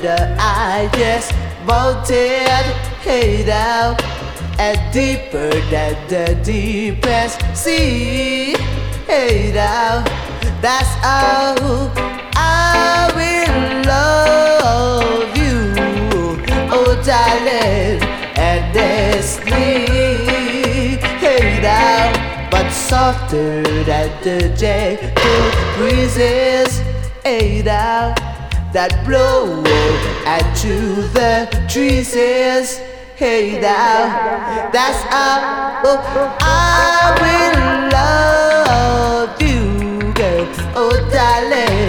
I just wanted, hey now, and deeper than the deepest sea, hey now, that's how I will love you, oh darling, endlessly, hey now, but softer than the gentle breezes, hey now, that blow and to the trees is, hey now, that's how I will love you, girl, oh darling.